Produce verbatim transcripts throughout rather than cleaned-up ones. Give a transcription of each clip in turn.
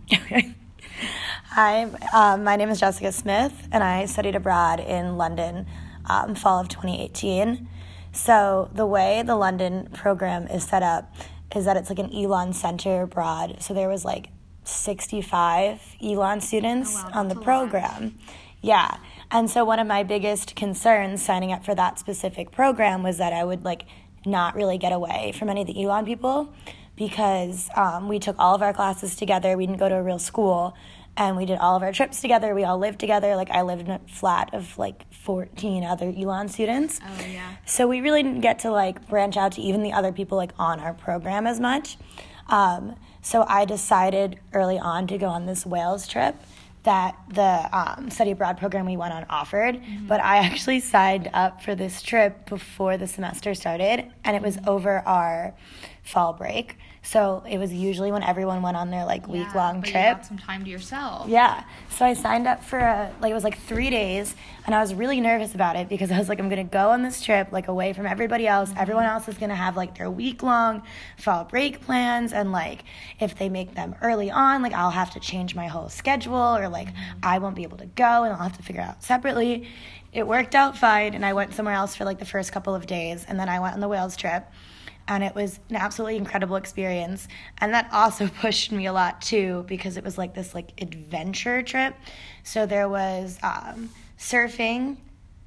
Hi, um, my name is Jessica Smith, and I studied abroad in London, um, fall of twenty eighteen. So the way the London program is set up is that it's like an Elon Center abroad. So there was like sixty-five Elon students oh, wow, on the program. Lot. Yeah. And so one of my biggest concerns signing up for that specific program was that I would like not really get away from any of the Elon people, because um, we took all of our classes together. We didn't go to a real school, and we did all of our trips together. We all lived together. Like, I lived in a flat of like fourteen other Elon students. Oh, yeah. So we really didn't get to like branch out to even the other people like on our program as much. Um, so I decided early on to go on this Wales trip that the um, study abroad program we went on offered. Mm-hmm. But I actually signed up for this trip before the semester started, and it was mm-hmm. over our fall break. So it was usually when everyone went on their like yeah, week long but trip. You got some time to yourself. Yeah. So I signed up for a like it was like three days, and I was really nervous about it because I was like, I'm gonna go on this trip like away from everybody else. Mm-hmm. Everyone else is gonna have like their week long fall break plans, and like if they make them early on, like I'll have to change my whole schedule, or like mm-hmm. I won't be able to go and I'll have to figure it out separately. It worked out fine, and I went somewhere else for like the first couple of days, and then I went on the Wales trip. And it was an absolutely incredible experience. And that also pushed me a lot, too, because it was like this like adventure trip. So there was um, surfing,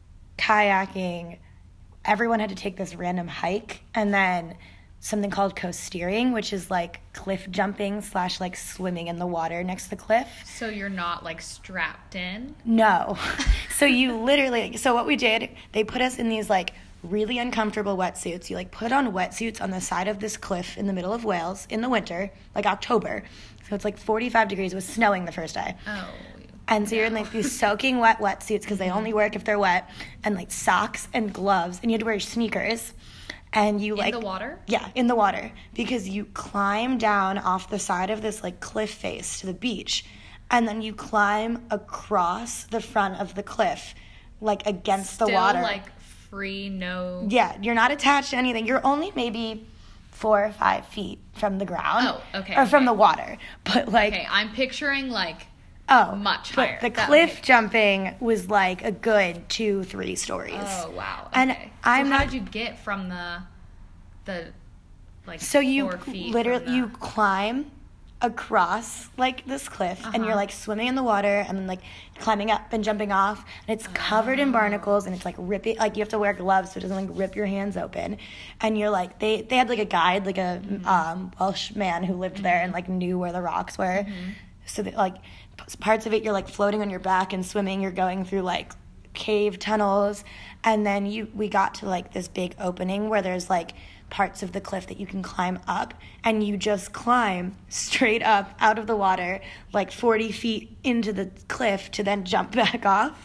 kayaking. Everyone had to take this random hike. And then something called coasteering, which is like cliff jumping slash like swimming in the water next to the cliff. So you're not like strapped in? No. So you literally, so what we did, they put us in these like really uncomfortable wetsuits. You like put on wetsuits on the side of this cliff in the middle of Wales in the winter, like October. So it's like forty-five degrees. It was snowing the first day. Oh. And so no. you're in like these soaking wet wetsuits because they only work if they're wet, and like socks and gloves, and you had to wear sneakers. And you like in the water? Yeah, in the water, because you climb down off the side of this like cliff face to the beach, and then you climb across the front of the cliff, like against Still, the water. Like free, no. Yeah, you're not attached to anything. You're only maybe four or five feet from the ground. Oh, okay. Or okay. from the water, but like. Okay, I'm picturing like. Oh, much but higher. The that, cliff okay. jumping was like a good two, three stories. Oh wow! Okay. And I'm so how not. did you get from the, the, like so you four feet literally from the... you climb across like this cliff, uh-huh. and you're like swimming in the water and then like climbing up and jumping off, and it's covered oh. in barnacles, and it's like ripping, like you have to wear gloves so it doesn't like rip your hands open, and you're like they they had like a guide, like a mm-hmm. um, Welsh man who lived mm-hmm. there and like knew where the rocks were, mm-hmm. so that like parts of it you're like floating on your back and swimming, you're going through like cave tunnels, and then you we got to like this big opening where there's like parts of the cliff that you can climb up, and you just climb straight up out of the water like forty feet into the cliff to then jump back off.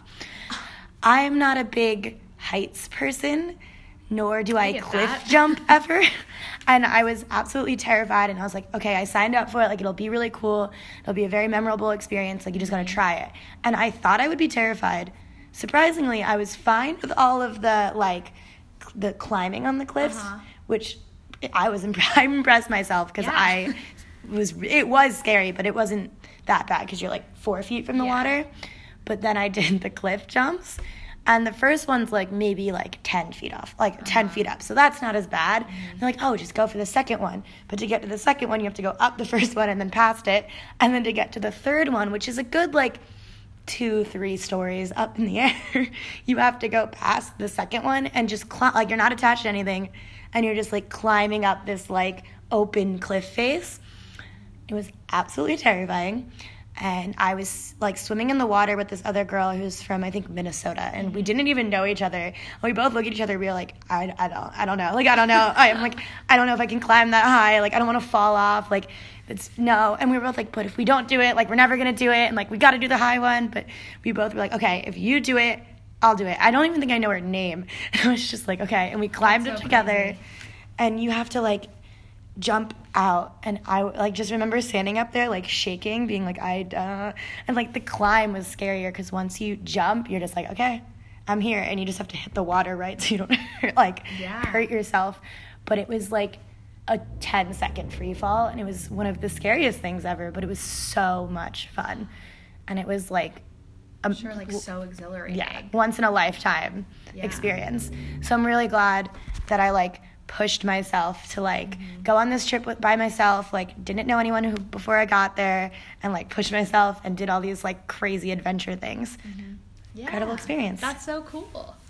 I'm not a big heights person, nor do I, I cliff that. jump ever. And I was absolutely terrified, and I was like, okay, I signed up for it, like it'll be really cool, it'll be a very memorable experience, like you just gotta try it. And I thought I would be terrified. Surprisingly, I was fine with all of the like the climbing on the cliffs, uh-huh. which I was imp- I impressed myself because yeah. I was it was scary, but it wasn't that bad because you're like four feet from the yeah. water. But then I did the cliff jumps, and the first one's like maybe like ten feet off, like uh-huh. ten feet up, so that's not as bad. Mm-hmm. They're like, oh, just go for the second one, but to get to the second one you have to go up the first one and then past it, and then to get to the third one, which is a good like two, three stories up in the air, you have to go past the second one and just climb, like you're not attached to anything, and you're just like climbing up this like open cliff face. It was absolutely terrifying. And I was like swimming in the water with this other girl who's from, I think, Minnesota, and we didn't even know each other. We both look at each other, we were like, I, I don't I don't know. Like, I don't know. I'm like, I don't know if I can climb that high. Like, I don't want to fall off. Like, it's no. And we were both like, but if we don't do it, like, we're never going to do it. And like, we got to do the high one. But we both were like, okay, if you do it, I'll do it. I don't even think I know her name. And I was just like, okay. And we climbed That's it so together. Crazy. And you have to like jump out, and I like just remember standing up there like shaking, being like I uh and like the climb was scarier because once you jump you're just like, okay, I'm here, and you just have to hit the water right so you don't like yeah. hurt yourself. But it was like a ten second free fall, and it was one of the scariest things ever, but it was so much fun. And it was like I'm sure like so exhilarating. Yeah, once in a lifetime yeah. experience. So I'm really glad that I like pushed myself to like mm-hmm. go on this trip with, by myself, like didn't know anyone who before I got there, and like pushed myself and did all these like crazy adventure things. Mm-hmm. Yeah. Incredible experience. That's so cool.